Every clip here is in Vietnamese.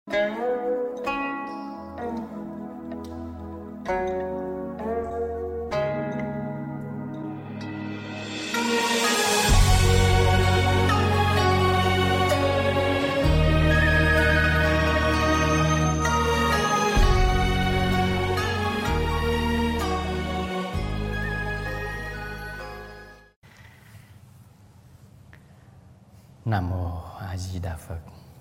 Nam mô A Di Đà Phật.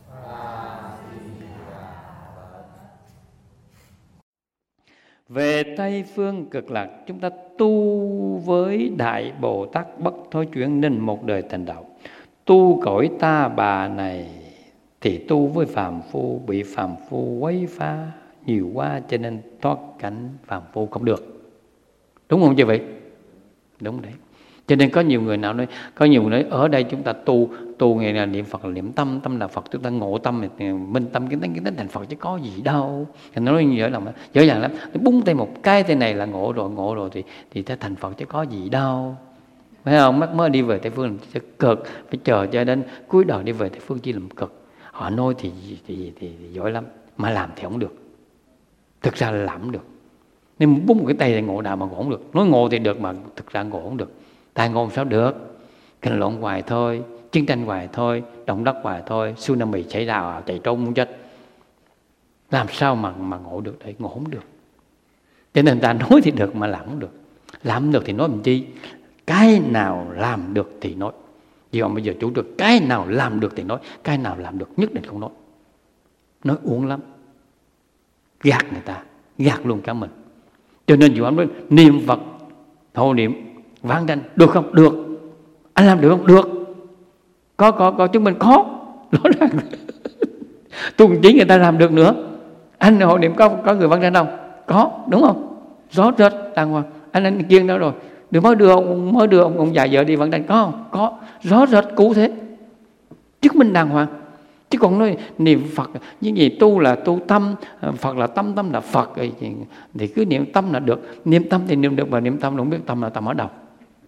Về Tây phương Cực Lạc, chúng ta tu với Đại Bồ Tát bất thối chuyển nên một đời thành đạo. Tu cõi ta bà này thì tu với phàm phu, bị phàm phu quấy phá nhiều quá cho nên thoát cảnh phàm phu không được. Đúng không chứ vậy? Đúng đấy. Cho nên có nhiều người nào nói, có nhiều người nói ở đây chúng ta tu ngày là niệm Phật là niệm tâm, tâm là Phật, chúng ta ngộ tâm minh tâm kiến tánh thành Phật chứ có gì đâu. Thì nó nói dễ dàng lắm. Búng tay một cái tay này là ngộ rồi thì ta thành Phật chứ có gì đâu. Phải không? Mắc mới đi về Tây phương là cực, phải chờ cho đến cuối đời đi về Tây phương chỉ làm cực. Họ nói thì giỏi lắm, mà làm thì không được. Thực ra là làm không được. Nên búng một cái tay là ngộ đạo mà ngộ không được. Nói ngộ thì được mà thực ra ngộ không được. Tại ngộ sao được? Kinh lộn hoài thôi, chiến tranh hoài thôi, động đất hoài thôi, tsunami xảy ra chạy trốn muốn chết. Làm sao mà ngộ được đây? Ngộ không được. Cho nên ta nói thì được mà làm không được. Làm không được thì nói làm chi? Cái nào làm được thì nói. Vì bây giờ chủ được cái nào làm được thì nói, cái nào làm được nhất định không nói. Nói uổng lắm. Gạt người ta, gạt luôn cả mình. Cho nên dù anh nói niệm Phật, hộ niệm, vang danh, được không? Được. Anh làm được không? Được. Có chứng minh có. Rõ ràng. Tu chỉ người ta làm được nữa. Anh hộ niệm có người vang danh không? Có, đúng không? Rõ rệt đàng hoàng. Anh kiêng đó rồi. Đừng mới đưa ông già vợ đi vang danh, có không? Có. Rõ rệt cụ thể. Chứng minh đàng hoàng. Chứ còn nói niệm Phật những gì tu là tu tâm, Phật là tâm, tâm là Phật thì cứ niệm tâm là được. Niệm tâm thì niệm được, mà niệm tâm không biết tâm là tâm ở đâu.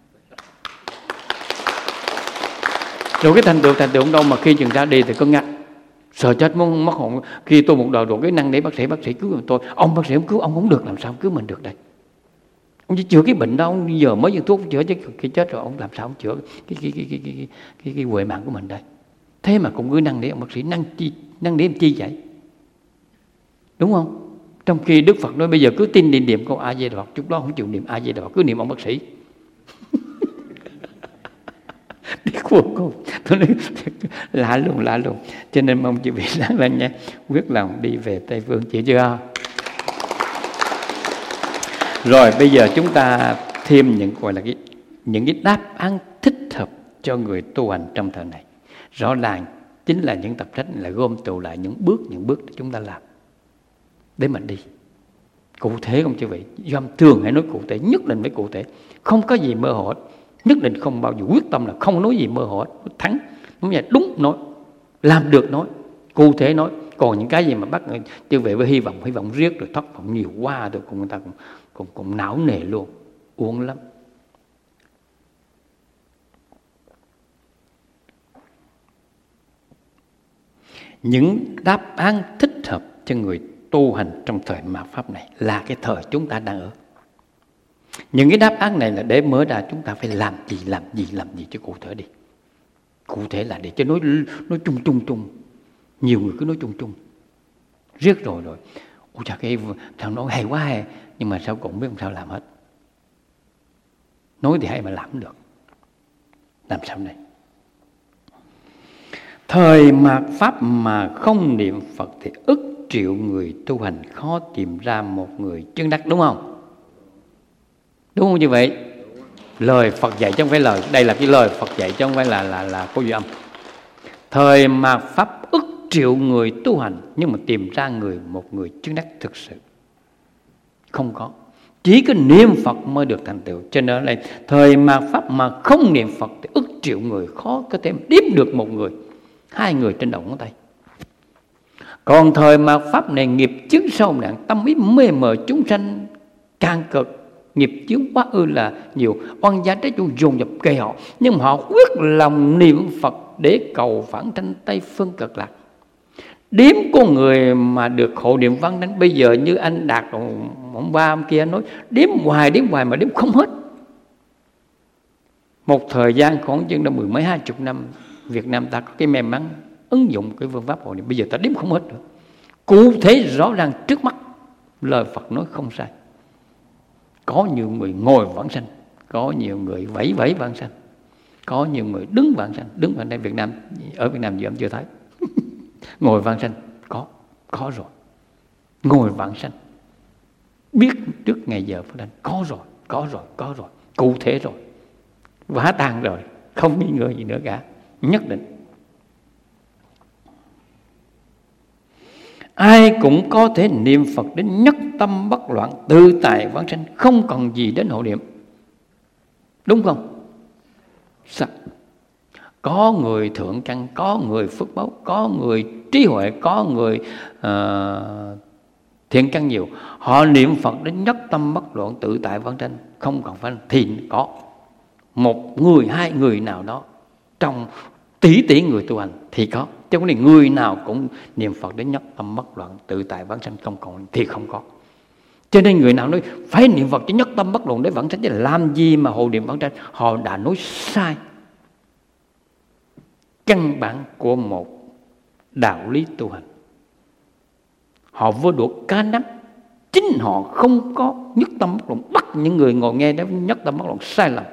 Rồi cái thành tựu đâu mà khi chừng ra đi thì có ngặt, sợ chết muốn mất hồn. Khi tôi một đời rồi cái năng để bác sĩ cứu tôi, ông bác sĩ không cứu ông không được, làm sao cứu mình được đây? Ông chỉ chữa cái bệnh đó, ông giờ mới dùng thuốc chữa chứ khi chết rồi ông làm sao ông chữa cái huệ mạng của mình đây? Thế mà cũng cứ năng để ông bác sĩ năng để làm chi vậy? Đúng không? Trong khi Đức Phật nói bây giờ cứ tin niệm câu A Di Đà Phật, chút đó không chịu niệm A Di Đà Phật, cứ niệm ông bác sĩ. Đi cuối cùng tôi nói lạ luôn. Cho nên mong chị vị sáng lên nha, quyết lòng đi về Tây phương, chịu chưa? Rồi bây giờ chúng ta thêm những cái đáp án thích hợp cho người tu hành trong thời này. Rõ ràng chính là những tập sách là gom tụ lại những bước để chúng ta làm để mình đi cụ thể, không chứ vậy? Dâm thường hãy nói cụ thể, nhất định phải cụ thể, không có gì mơ hồ hết. Nhất định không bao giờ quyết tâm là không nói gì mơ hồ hết. Thắng, nói là đúng nói, làm được nói, cụ thể nói. Còn những cái gì mà bắt chưa về với hy vọng riết rồi thất vọng nhiều quá rồi cùng người ta cũng não nề luôn, uổng lắm. Những đáp án thích hợp cho người tu hành trong thời mạt Pháp này là cái thời chúng ta đang ở. Những cái đáp án này là để mở ra chúng ta phải làm gì cho cụ thể đi. Cụ thể là để cho nói chung. Nhiều người cứ nói chung. Riết rồi. Ôi chà, cái thằng nói hay quá hay, nhưng mà sao cũng biết làm sao làm hết. Nói thì hay mà làm không được. Làm sao này? Thời mạt Pháp mà không niệm Phật thì ức triệu người tu hành khó tìm ra một người chân đắc, đúng không? Đúng không như vậy? Lời Phật dạy chứ không phải lời, đây là cái lời Phật dạy chứ không phải là Cô Duy Âm. Thời mạt Pháp ức triệu người tu hành, nhưng mà tìm ra một người chân đắc thực sự không có. Chỉ có niệm Phật mới được thành tựu. Cho nên là thời mạt Pháp mà không niệm Phật thì ức triệu người khó có thể đếm được một người, 2 người trên đầu ngón tay. Còn thời mạt Pháp này nghiệp chướng sâu nặng, tâm ý mê mờ chúng sanh càng cực, nghiệp chướng quá ư là nhiều, oan gia trái chủ dồn dập gây họ, nhưng mà họ quyết lòng niệm Phật để cầu vãng sanh Tây phương Cực Lạc. Điếm có người mà được hộ niệm vãng sanh. Bây giờ như anh Đạt ông ba ông kia nói điếm hoài mà điếm không hết. Một thời gian khoảng chừng 10 mấy 20 năm, Việt Nam ta có cái may mắn ứng dụng cái phương pháp hộ niệm. Bây giờ ta điếm không hết nữa. Cụ thể rõ ràng trước mắt, lời Phật nói không sai. Có nhiều người ngồi vãng sanh, có nhiều người vẫy vãng sanh, có nhiều người đứng vãng sanh. Đứng vãng sanh Việt Nam, ở Việt Nam giờ em chưa thấy. Ngồi vãng sanh có rồi. Ngồi vãng sanh biết trước ngày giờ Phật đảnh, có rồi, cụ thể rồi, vã tan rồi, không nghi ngờ gì nữa cả, nhất định. Ai cũng có thể niệm Phật đến nhất tâm bất loạn, tự tại vãng sanh, không cần gì đến hộ niệm. Đúng không? Sao? Có người thượng căn, có người phước báo, có người trí huệ, có người thiện căn nhiều. Họ niệm Phật đến nhất tâm bất loạn, tự tại vãng sanh, không cần phải thì có một người, hai người nào đó trong tỷ người tu hành thì có. Chứ không phải người nào cũng niệm Phật đến nhất tâm bất loạn, tự tại vãng sanh không còn thì không có. Cho nên người nào nói phải niệm Phật cho nhất tâm bất loạn để vãng sanh, chứ làm gì mà hộ niệm vãng sanh, họ đã nói sai căn bản của một đạo lý tu hành. Họ vô đuổi cá nắm, chính họ không có nhất tâm bất loạn, bắt những người ngồi nghe đó nhất tâm bất loạn sai lầm.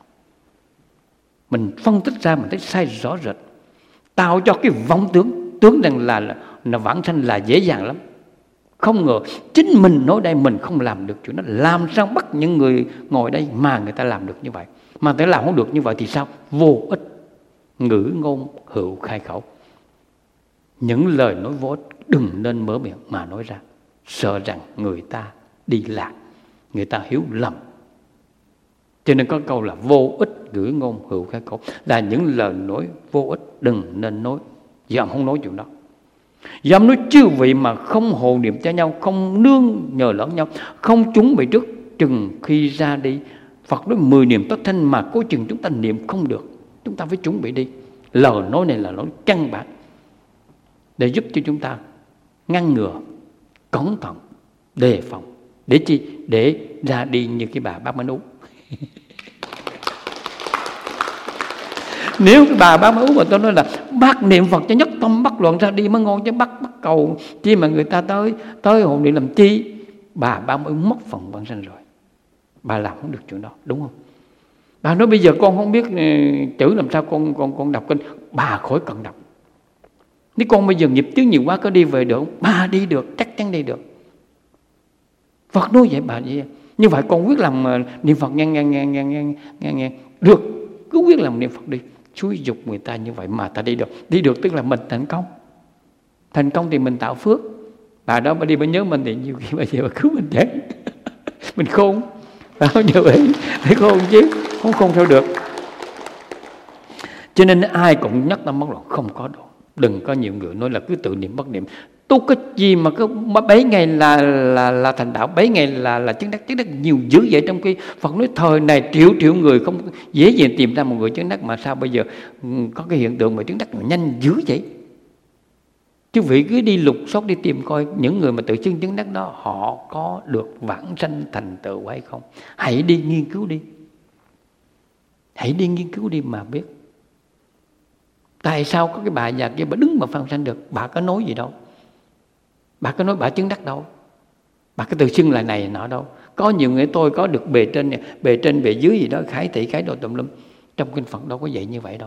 Mình phân tích ra mình thấy sai rõ rệt, tạo cho cái vọng tưởng rằng là vãng sanh là dễ dàng lắm. Không ngờ chính mình nói đây mình không làm được chuyện đó. Làm sao bắt những người ngồi đây mà người ta làm được như vậy? Mà người ta làm không được như vậy thì sao? Vô ích, ngữ ngôn hữu khai khẩu. Những lời nói vô ích đừng nên mở miệng mà nói ra, sợ rằng người ta đi lạc, người ta hiểu lầm. Cho nên có câu là vô ích ngữ ngôn hữu khai khẩu, là những lời nói vô ích đừng nên nói. Dám không nói chuyện đó. Dám nói chư vị mà không hộ niệm cho nhau, không nương nhờ lẫn nhau, không chuẩn bị trước, chừng khi ra đi. Phật nói 10 niệm tất thanh mà cố chừng chúng ta niệm không được, chúng ta phải chuẩn bị đi. Lời nói này là nói căn bản để giúp cho chúng ta ngăn ngừa, cẩn thận, đề phòng. Để chi? Để ra đi như cái bà Bác Mãn Ú. Nếu cái bà Bác Mãn Ú mà tôi nói là bác niệm Phật cho nhất tâm bất loạn ra đi mới ngon, chứ bắt cầu chi mà người ta tới hộ niệm làm chi? Bà Bác Mãn Ú mất phần vãng sanh rồi, bà làm không được chuyện đó, đúng không? Bà nói bây giờ con không biết chữ làm sao con đọc kinh. Bà khỏi cần đọc. Nếu con bây giờ nghiệp chướng nhiều quá có đi về được không? Bà đi được, chắc chắn đi được. Phật nói vậy bà vậy. Như vậy con quyết làm niệm Phật nghe. Được, cứ quyết làm niệm Phật đi. Xúi dục người ta như vậy mà ta đi được. Đi được tức là mình thành công. Thành công thì mình tạo phước. Bà đó bà đi bà nhớ mình thì nhiều khi bà về bà cứu mình chết. Mình khôn. Phải không? Như vậy phải khôn chứ. Không khôn theo được. Cho nên ai cũng nhất tâm bất loạn không có đâu. Đừng có nhiều người nói là cứ tự niệm bất niệm. Tu cái gì mà cứ 7 ngày là thành đạo, 7 ngày là chứng đắc nhiều dữ vậy. Trong khi Phật nói thời này triệu người không dễ dàng tìm ra một người chứng đắc, mà sao bây giờ có cái hiện tượng mà chứng đắc mà nhanh dữ vậy? Chứ vị cứ đi lục soát đi tìm coi những người mà tự xưng chứng đắc đó họ có được vãng sanh thành tựu hay không. Hãy đi nghiên cứu đi. Hãy đi nghiên cứu đi mà biết. Tại sao có cái bà già kia bà đứng mà vãng sanh được? Bà có nói gì đâu. Bà có nói bà chứng đắc đâu. Bà có tự xưng là này nọ đâu. Có nhiều người tôi có được bề trên bề dưới gì đó, khải thị khải độ tùm lum. Trong kinh Phật đâu có vậy như vậy đâu.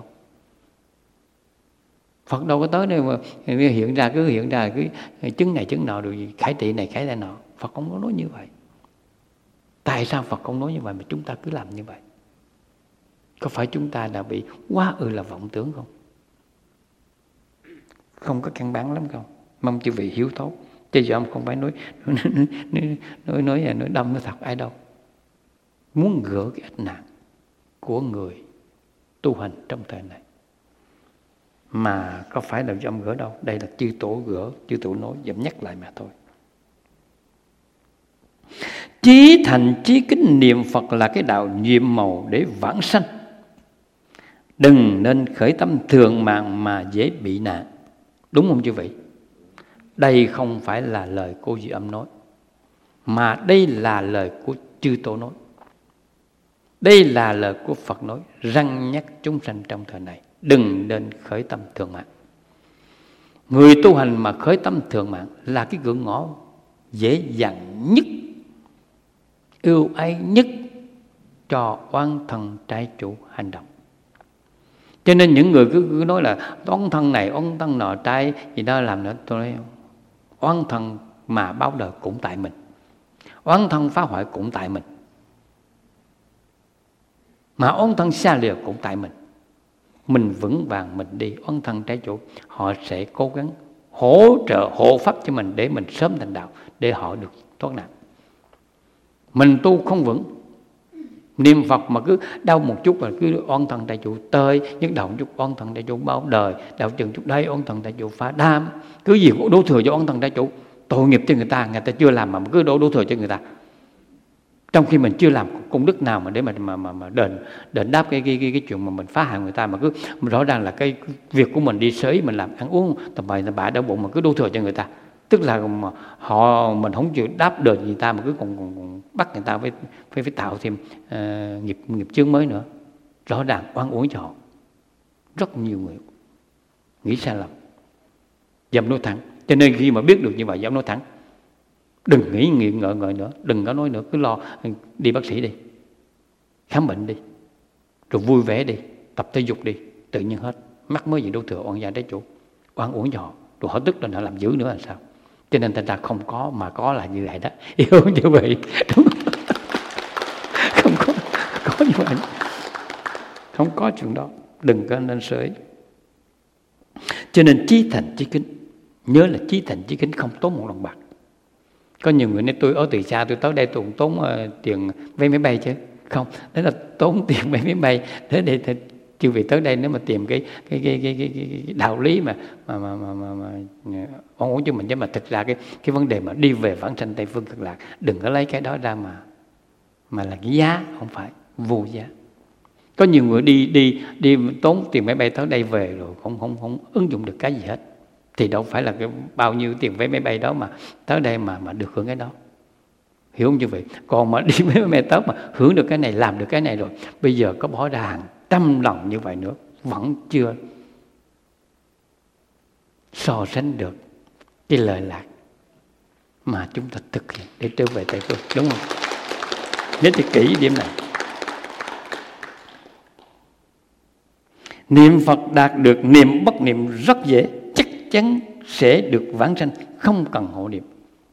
Phật đâu có tới đây mà hiện ra cứ chứng này chứng nọ rồi khải thị này khải thị nọ. Phật không có nói như vậy. Tại sao Phật không nói như vậy mà chúng ta cứ làm như vậy? Có phải chúng ta đã bị quá là vọng tưởng không? Không có căn bản lắm không? Mong chư vị hiểu tốt. Chứ giờ ông không phải nói đâm nó thật ai đâu. Muốn gỡ cái ách nạn của người tu hành trong thời này. Mà có phải là do ông gỡ đâu. Đây là chư tổ gỡ, chư tổ nói, dám nhắc lại mà thôi. Chí thành chí kính niệm Phật là cái đạo nhiệm màu để vãng sanh. Đừng nên khởi tâm thường màng mà dễ bị nạn. Đúng không chư vị? Đây không phải là lời của Diệu Âm nói, mà đây là lời của Chư Tổ nói. Đây là lời của Phật nói, răn nhắc chúng sanh trong thời này đừng nên khởi tâm thượng mạng. Người tu hành mà khởi tâm thượng mạng là cái cửa ngõ dễ dàng nhất, ưu ái nhất cho oán thân trái chủ hành động. Cho nên những người cứ nói là oán thân này, oán thân nọ, trái gì đó làm nữa. Tôi nói oán thân mà báo đời cũng tại mình, oán thân phá hoại cũng tại mình, mà oán thân xa lìa cũng tại mình. Mình vững vàng mình đi, oán thân trái chủ họ sẽ cố gắng hỗ trợ, hộ pháp cho mình để mình sớm thành đạo, để họ được thoát nạn. Mình tu không vững, niệm Phật mà cứ đau một chút là cứ oán thân trái chủ tơi, nhức đầu một chút oán thân trái chủ báo đời, đau chừng chút đấy oán thân trái chủ phá đam, cứ gì cũng đổ thừa cho oán thân trái chủ. Tội nghiệp cho người ta chưa làm mà cứ đổ thừa cho người ta, trong khi mình chưa làm công đức nào mà để mà đền đáp cái chuyện mà mình phá hại người ta, mà cứ rõ ràng là cái việc của mình đi sới, mình làm ăn uống tầm bậy tầm bạ đau bụng mà cứ đổ thừa cho người ta. Tức là mà mình không chịu đáp đền người ta mà cứ còn bắt người ta phải tạo thêm nghiệp chướng mới nữa. Rõ ràng oan uổng cho họ. Rất nhiều người nghĩ sai lầm, dám nói thẳng. Cho nên khi mà biết được như vậy dám nói thẳng, đừng nghĩ ngợi nữa, đừng có nói nữa, cứ lo đi bác sĩ đi, khám bệnh đi, rồi vui vẻ đi, tập thể dục đi, tự nhiên hết. Mắc mới gì đổ thừa oan gia trái chủ, oan uổng cho họ, rồi họ tức lên họ làm dữ nữa là sao? Cho nên thành ra không có, mà có là như vậy đó, hiểu không như vậy? Đúng không? Không có như vậy, không có chuyện đó, đừng có nên sới. Cho nên chí thành chí kính, nhớ là chí thành chí kính không tốn một đồng bạc. Có nhiều người nói tôi ở từ xa tôi tới đây tôi cũng tốn tiền vé máy bay chứ. Không, đó là tốn tiền vé máy bay. Thế để chưa vì tới đây nếu mà tìm cái đạo lý mà oan uổng cho mình, chứ mà thực ra cái vấn đề mà đi về vãng sanh Tây Phương Cực Lạc, đừng có lấy cái đó ra mà là cái giá, không phải vô giá. Có nhiều người đi tốn tiền máy bay tới đây về rồi không ứng dụng được cái gì hết, thì đâu phải là cái bao nhiêu tiền vé máy bay đó mà tới đây mà được hưởng cái đó, hiểu không như vậy? Còn mà đi máy bay tới mà hưởng được cái này, làm được cái này rồi, bây giờ có bỏ ra hàng trăm lần như vậy nữa vẫn chưa so sánh được cái lợi lạc mà chúng ta thực hiện để trở về Tây Phương, đúng không? Nhớ cho kỹ điểm này. Niệm Phật đạt được niệm bất niệm rất dễ, chắc chắn sẽ được vãng sanh, không cần hộ niệm.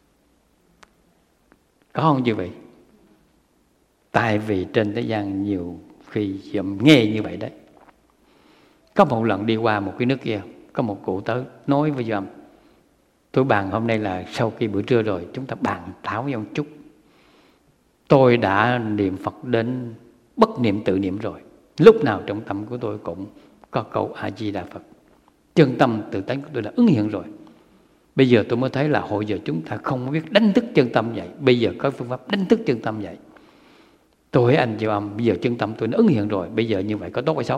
Có không như vậy? Tại vì trên thế gian nhiều khi nghe như vậy đấy. Có một lần đi qua một cái nước kia, có một cụ tới nói với dòm: tôi bàn hôm nay là sau khi bữa trưa rồi, chúng ta bàn thảo với một chút. Tôi đã niệm Phật đến bất niệm tự niệm rồi. Lúc nào trong tâm của tôi cũng có câu A Di Đà Phật. Chân tâm tự tánh của tôi đã ứng hiện rồi. Bây giờ tôi mới thấy là hồi giờ chúng ta không biết đánh thức chân tâm vậy. Bây giờ có phương pháp đánh thức chân tâm vậy. Tôi hỏi anh Diệu Âm, bây giờ chân tâm tôi nó ứng hiện rồi, bây giờ như vậy có tốt hay xấu?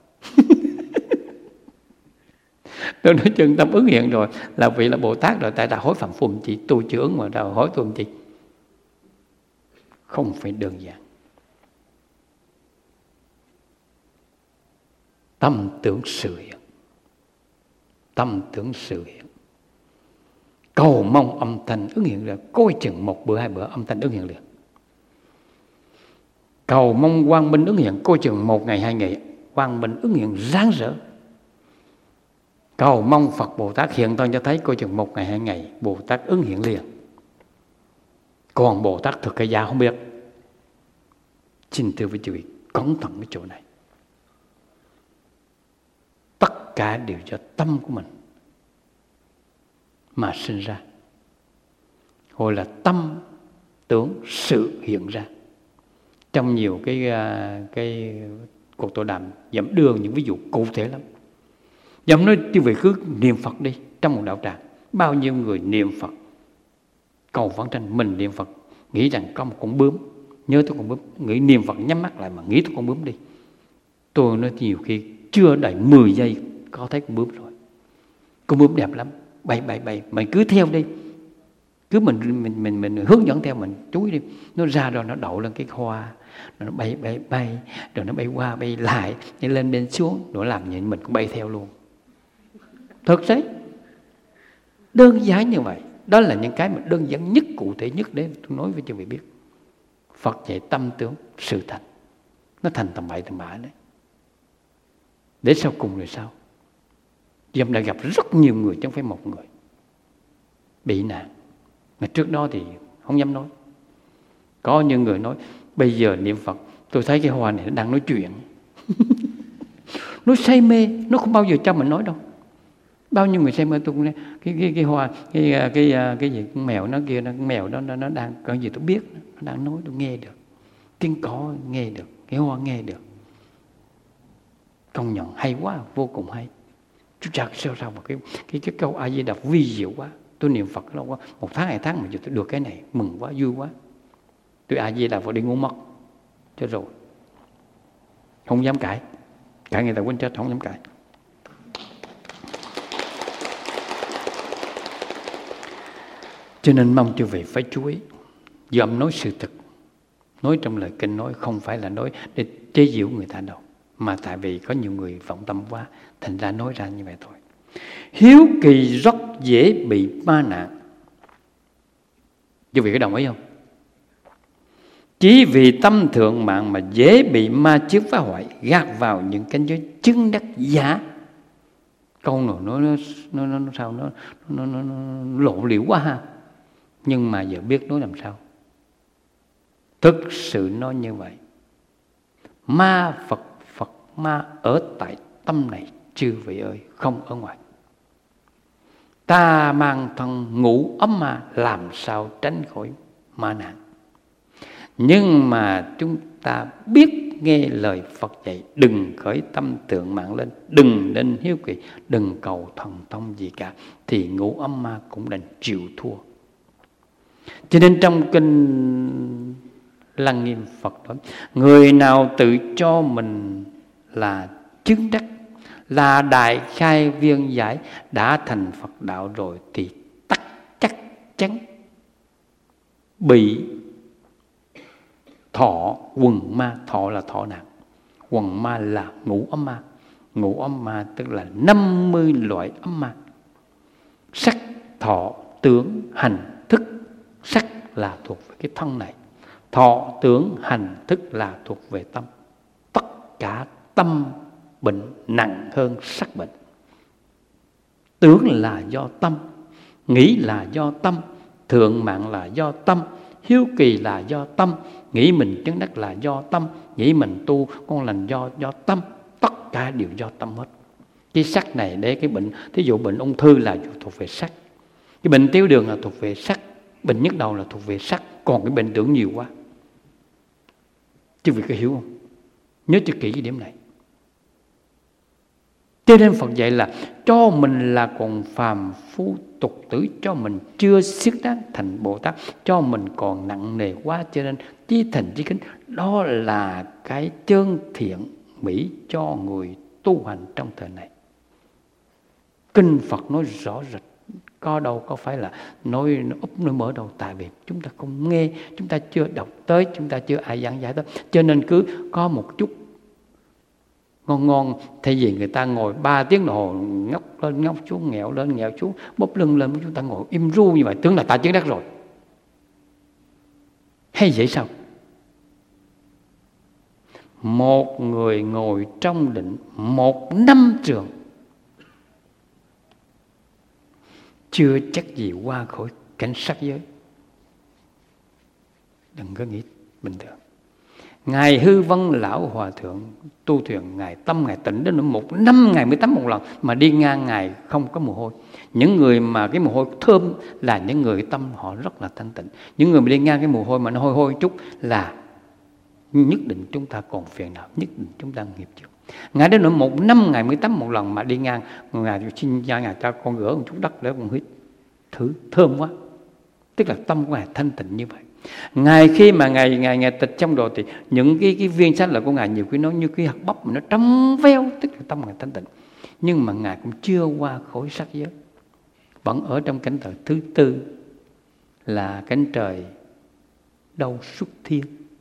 Tôi nói chân tâm ứng hiện rồi là vì là Bồ Tát rồi, tại ta hỏi phạm phu chị, tôi chưa ứng mà đâu hỏi tôi làm chi? Không phải đơn giản. Tâm tưởng sự hiện, tâm tưởng sự hiện. Cầu mong âm thanh ứng hiện liền, coi chừng một bữa hai bữa âm thanh ứng hiện liền. Cầu mong quang minh ứng hiện, coi chừng một ngày hai ngày quang minh ứng hiện ráng rỡ. Cầu mong Phật Bồ Tát hiện thân cho thấy, coi chừng một ngày hai ngày Bồ Tát ứng hiện liền. Còn Bồ Tát thực hay giả không biết. Xin thưa với quý vị, cẩn thận cái chỗ này. Tất cả đều do tâm của mình mà sinh ra, gọi là tâm tưởng sự hiện ra. Trong nhiều cái cuộc tọa đàm dẫm đưa những ví dụ cụ thể lắm. Dẫm nói quý vị cứ niệm Phật đi. Trong một đạo tràng, bao nhiêu người niệm Phật cầu vãng sanh, mình niệm Phật nghĩ rằng có một con bướm, nhớ tới con bướm, nghĩ niệm Phật nhắm mắt lại mà nghĩ tới con bướm đi. Tôi nói nhiều khi chưa đầy 10 giây có thấy con bướm rồi. Con bướm đẹp lắm, bay, mình cứ theo đi, cứ mình hướng dẫn theo, mình chú ý đi, nó ra rồi nó đậu lên cái hoa, rồi nó bay, rồi nó bay qua bay lại, đi lên bên xuống, rồi làm như mình cũng bay theo luôn. Thực tế đơn giản như vậy. Đó là những cái mà đơn giản nhất, cụ thể nhất để tôi nói với cho vị biết. Phật dạy tâm tướng sự thành, nó thành tầm bậy tầm bạ đấy. Để sau cùng rồi sao? Dâm đã gặp rất nhiều người chứ không phải một người bị nạn. Mà trước đó thì không dám nói. Có những người nói bây giờ niệm Phật tôi thấy cái hoa này nó đang nói chuyện. Nó say mê, nó không bao giờ cho mình nói đâu. Bao nhiêu người say mê tôi cũng nói cái hoa, cái gì con mèo nó kia, con mèo đó nó đang cái gì tôi biết, nó đang nói tôi nghe được. Tiếng cỏ nghe được, cái hoa nghe được. Công nhận hay quá, vô cùng hay. Chú chặt sao mà cái câu A Di Đà vi diệu quá. Tôi niệm Phật lâu quá, 1 tháng 2 tháng mà giờ tôi được cái này, mừng quá, vui quá. Tôi A Di Đà Phật đi ngủ mất, chết rồi. Không dám cãi người ta quên chết, không dám cãi. Cho nên mong chư vị phải chú ý. Dòm nói sự thực, nói trong lời kinh nói không phải là nói để chế giễu người ta đâu, mà tại vì có nhiều người vọng tâm quá, thành ra nói ra như vậy thôi. Hiếu kỳ rất dễ bị ma nạn. Quý vị có đồng ý không? Chỉ vì tâm thượng mạng mà dễ bị ma chướng phá hoại, gạt vào những cảnh giới chứng đắc giả. Câu nào nó sao nó lộ liễu quá ha. Nhưng mà giờ biết nói làm sao. Thực sự nói như vậy. Ma Phật ma ở tại tâm này chư vị ơi, không ở ngoài. Ta mang thân ngủ ấm ma, làm sao tránh khỏi ma nạn. Nhưng mà chúng ta biết nghe lời Phật dạy, đừng khởi tâm tượng mạng lên, đừng nên hiếu kỳ, đừng cầu thần thông gì cả, thì ngủ ấm ma cũng đành chịu thua. Cho nên trong kinh Lăng Nghiêm Phật nói, người nào tự cho mình là chứng đắc, là đại khai viên giải, đã thành Phật đạo rồi, thì chắc chắn bị thọ quần ma. Thọ là thọ nạn, quần ma là ngũ ấm ma. Ngũ ấm ma tức là 50 loại ấm ma. Sắc, thọ, tưởng, hành, thức. Sắc là thuộc về cái thân này, thọ, tưởng, hành, thức là thuộc về tâm. Tất cả tâm bệnh nặng hơn sắc bệnh. Tưởng là do tâm, nghĩ là do tâm, thượng mạng là do tâm, hiếu kỳ là do tâm, nghĩ mình chứng đắc là do tâm, nghĩ mình tu con lành do tâm. Tất cả đều do tâm hết. Cái sắc này để cái bệnh, thí dụ bệnh ung thư là thuộc về sắc, cái bệnh tiểu đường là thuộc về sắc, bệnh nhức đầu là thuộc về sắc, còn cái bệnh tưởng nhiều quá. Chứ vị có hiểu không? Nhớ cho kỹ cái điểm này. Cho nên Phật dạy là cho mình là còn phàm phu tục tử, cho mình chưa xứng đáng thành Bồ Tát, cho mình còn nặng nề quá, cho nên chí thành chí kính. Đó là cái chân thiện mỹ cho người tu hành trong thời này. Kinh Phật nói rõ rệt, có đâu có phải là nói úp nói mở đâu. Tại vì chúng ta không nghe, chúng ta chưa đọc tới, chúng ta chưa ai giảng giải tới, cho nên cứ có một chút ngon thay vì người ta ngồi 3 tiếng đồng hồ ngóc lên ngóc xuống, nghẹo lên nghẹo xuống, bóp lưng lên, chúng ta ngồi im ru như vậy, tưởng là ta chứng đắc rồi. Hay vậy sao? Một người ngồi trong định 1 năm trường chưa chắc gì qua khỏi cảnh sắc giới. Đừng có nghĩ bình thường. Ngài Hư Vân Lão Hòa Thượng tu thuyền, Ngài tâm Ngài tịnh đến 1 năm Ngài mới tắm một lần, mà đi ngang Ngài không có mồ hôi. Những người mà cái mồ hôi thơm là những người tâm họ rất là thanh tịnh. Những người mà đi ngang cái mồ hôi mà nó hôi hôi chút là nhất định chúng ta còn phiền não, nhất định chúng ta nghiệp chướng. Ngài đến 1 năm Ngài mới tắm một lần, mà đi ngang Ngài xin cha Ngài cho con rửa một chút đất để con hít thử, thơm quá. Tức là tâm của Ngài thanh tịnh như vậy. Ngài khi mà Ngài tịch trong rồi thì những cái viên sanh lợi của Ngài nhiều khi nó như cái hạt bắp mà nó trong veo, tức là tâm Ngài thanh tịnh. Nhưng mà Ngài cũng chưa qua khỏi sắc giới. vẫn ở trong cánh trời thứ tư, là cánh trời đâu xuất thiên.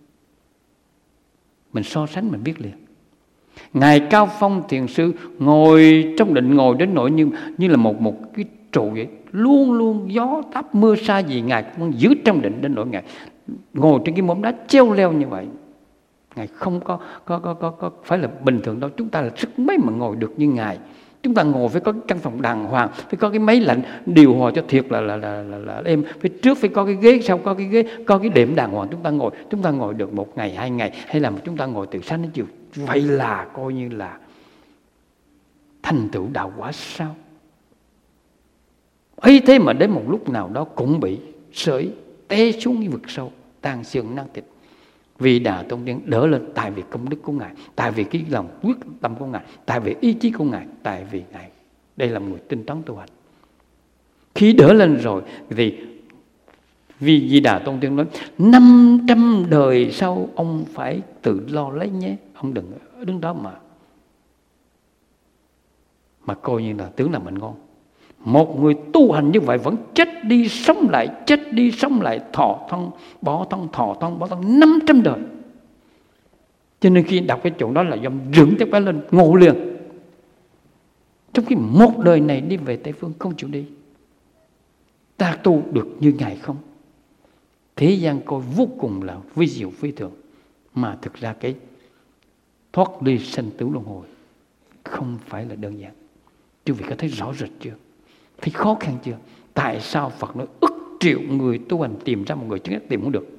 Mình so sánh mình biết liền. Ngài Cao Phong Thiền Sư ngồi trong định, ngồi đến nỗi như là một cái trụ vậy, luôn luôn gió táp mưa sa gì Ngài cũng giữ trong định, đến nỗi Ngài ngồi trên cái mỏm đá treo leo như vậy. Ngài không có phải là bình thường đâu. Chúng ta là sức mấy mà ngồi được như Ngài. Chúng ta ngồi phải có cái căn phòng đàng hoàng, phải có cái máy lạnh điều hòa cho thiệt là êm. Phía trước phải có cái ghế, sau có cái ghế, có cái đệm đàng hoàng. Chúng ta ngồi được 1 ngày, 2 ngày, hay là chúng ta ngồi từ sáng đến chiều. Vậy là coi như là thành tựu đạo quả sao? Ấy thế mà đến một lúc nào đó cũng bị sởi té xuống cái vực sâu, tan xương nát thịt. Vì Đà Tông Tiên đỡ lên, tại vì công đức của Ngài, tại vì cái lòng quyết tâm của Ngài, tại vì ý chí của Ngài, tại vì Ngài đây là người tinh tấn tu hành. Khi đỡ lên rồi thì vì Di Đà Tông Tiên nói 500 đời sau ông phải tự lo lấy nhé. Ông đừng đứng đó mà coi như là tướng là mình ngon. Một người tu hành như vậy vẫn chết đi sống lại, chết đi sống lại, thọ thân bỏ thân, thọ thân bỏ thân 500 đời. Cho nên khi đọc cái chỗ đó là dòng rừng tiếp cái lên ngộ liền. Trong khi một đời này đi về Tây Phương không chịu đi, ta tu được như Ngài không? Thế gian coi vô cùng là vi diệu phi thường, mà thực ra cái thoát ly sanh tử luân hồi không phải là đơn giản. Quý vị có thấy rõ rệt chưa? Thấy khó khăn chưa? Tại sao Phật nói ức triệu người tu hành tìm ra một người chứng đắc tìm không được?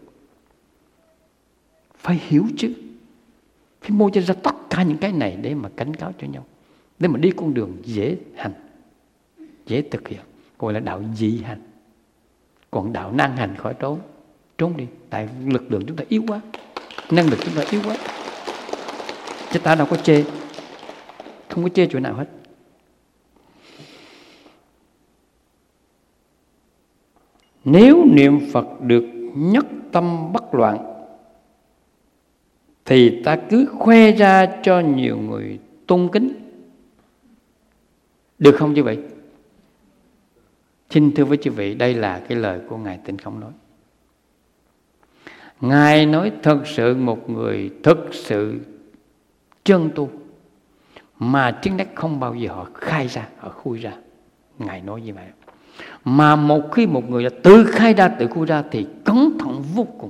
Phải hiểu chứ. Phải mô cho ra tất cả những cái này để mà cảnh cáo cho nhau, để mà đi con đường dễ hành, dễ thực hiện, gọi là đạo dị hành. Còn đạo năng hành khỏi trốn đi. Tại lực lượng chúng ta yếu quá, năng lực chúng ta yếu quá. Chứ ta đâu có chê, không có chê chỗ nào hết. Nếu niệm Phật được nhất tâm bất loạn thì ta cứ khoe ra cho nhiều người tôn kính, được không chứ vậy? Xin thưa với quý vị, đây là cái lời của Ngài Tịnh Không nói. Ngài nói thật sự một người thực sự chân tu mà chứng đắc không bao giờ họ khai ra, họ khui ra. Ngài nói như vậy. Mà một khi một người đã tự khai ra, tự khui ra thì cẩn thận vô cùng,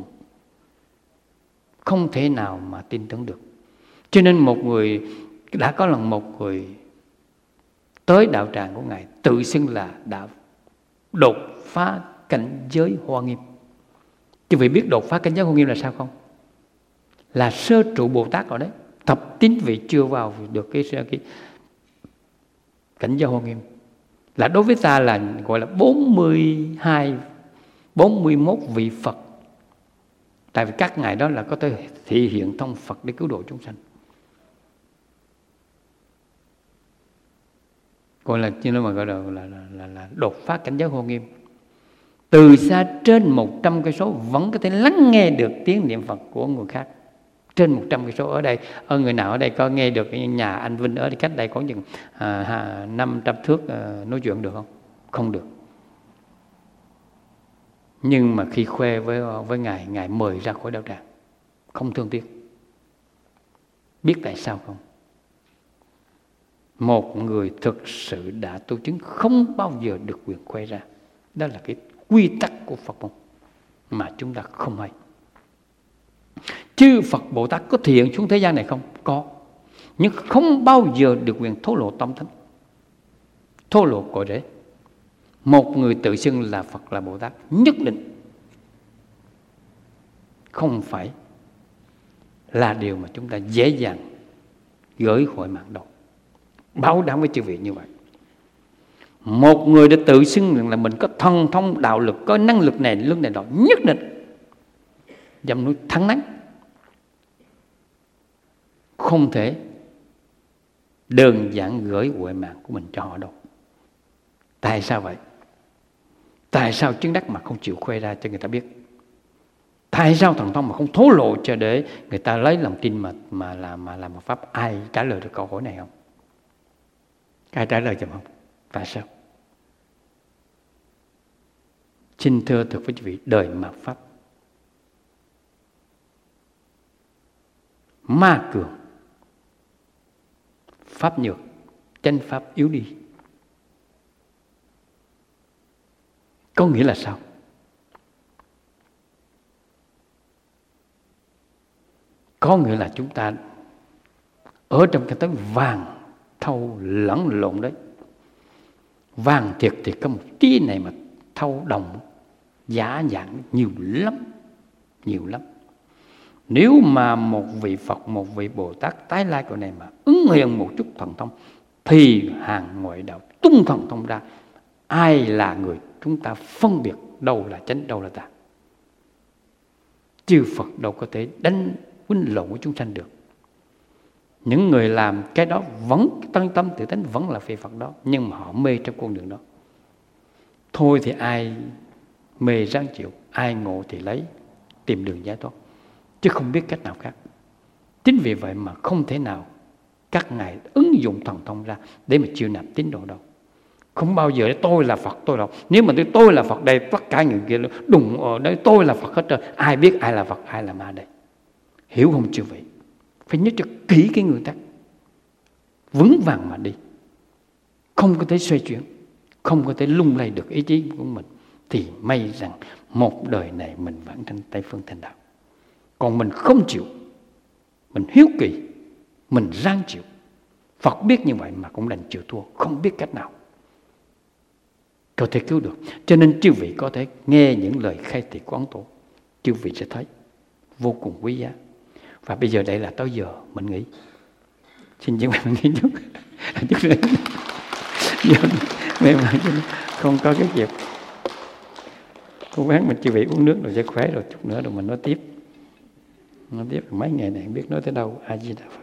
không thể nào mà tin tưởng được. Cho nên một người, đã có lần một người tới đạo tràng của Ngài tự xưng là đã đột phá cảnh giới Hoa Nghiêm. Quý vị biết đột phá cảnh giới Hoa Nghiêm là sao không? Là sơ trụ Bồ Tát rồi đấy. Thập tín vị chưa vào được cái cảnh giới Hoa Nghiêm. Là đối với ta là gọi là 41 vị Phật. Tại vì các ngài đó là có thể thị hiện thông Phật để cứu độ chúng sanh. Gọi là như mà gọi là đột phá cảnh giới Hoa Nghiêm. Từ xa trên 100 cây số vẫn có thể lắng nghe được tiếng niệm Phật của người khác. Trên 100 cây số ở đây, ở người nào ở đây có nghe được nhà anh Vinh ở đây cách đây có chừng 500 thước nói chuyện được không? Không được. Nhưng mà khi khoe với Ngài, Ngài mời ra khỏi đạo tràng, không thương tiếc. Biết tại sao không? Một người thực sự đã tu chứng không bao giờ được quyền khoe ra. Đó là cái quy tắc của Phật môn mà chúng ta không hay. Chư Phật Bồ Tát có thể hiện xuống thế gian này không? Có. Nhưng không bao giờ được quyền thổ lộ tâm thánh, thổ lộ cội rễ. Một người tự xưng là Phật, là Bồ Tát nhất định không phải là điều mà chúng ta dễ dàng gửi khỏi mạng đâu. Bảo đảm với chư vị như vậy. Một người đã tự xưng là mình có thần thông đạo lực, có năng lực này, lực này đó, nhất định dám nói thắng nắng, không thể đơn giản gửi huệ mạng của mình cho họ đâu. Tại sao vậy? Tại sao chứng đắc mà không chịu khoe ra cho người ta biết? Tại sao thần thông mà không thổ lộ cho để người ta lấy lòng tin mà làm một pháp? Ai trả lời được câu hỏi này không? Ai trả lời cho không? Tại sao? Xin thưa thật với quý vị, đời mạt Pháp, ma cường, Pháp nhược, chánh Pháp yếu đi. Có nghĩa là sao? Có nghĩa là chúng ta ở trong cái tấm vàng thau lẫn lộn đấy. Vàng thiệt thì có một tí này mà thau đồng giả dạng nhiều lắm. Nhiều lắm. Nếu mà một vị Phật, một vị Bồ Tát tái lai của này mà ứng hiện một chút thần thông, thì hàng ngoại đạo tung thần thông ra. Ai là người chúng ta phân biệt đâu là chánh, đâu là tà. Chư Phật đâu có thể đánh huynh lộn của chúng sanh được. Những người làm cái đó vẫn tân tâm tự tánh, vẫn là vị Phật đó, nhưng mà họ mê trong con đường đó. Thôi thì ai mê ráng chịu, ai ngộ thì lấy, tìm đường giải thoát, chứ không biết cách nào khác. Chính vì vậy mà không thể nào các ngài ứng dụng thần thông ra để mà chiêu nạp tín đồ đâu. Không bao giờ tôi là Phật, tôi là. Nếu mà tôi là Phật đây, tất cả người kia đùng ở đây tôi là Phật hết trơn. Ai biết ai là Phật, ai là ma đây? Hiểu không chư vị? Phải nhớ cho kỹ cái nguyên tắc, vững vàng mà đi, không có thể xoay chuyển, không có thể lung lay được ý chí của mình, thì may rằng một đời này mình vãng sanh Tây phương thành đạo. Còn mình không chịu, mình hiếu kỳ, mình ráng chịu, Phật biết như vậy mà cũng đành chịu thua, không biết cách nào có thể cứu được. Cho nên chư vị có thể nghe những lời khai thị của Ấn Tổ, chư vị sẽ thấy vô cùng quý giá. Và bây giờ đây là tới giờ mình nghỉ. Xin chư vị mình nghỉ chút. Chút nữa mê man không có cái dịp. Cố gắng mình chư vị uống nước rồi sẽ khỏe rồi, chút nữa rồi mình nói tiếp. Nói tiếp mấy ngày này không biết nói tới đâu. A Di Đà Phật.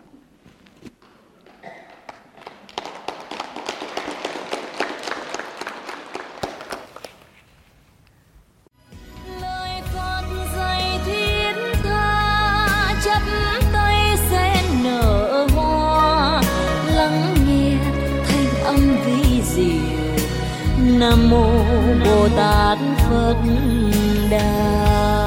Nam mô Bồ Tát Phật Đà.